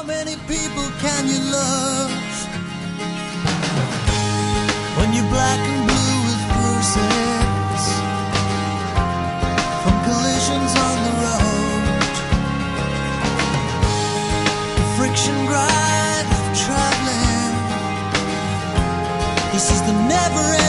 many people can you love when you're black and blue with bruises from collisions on the road, the friction grind of traveling. This is the never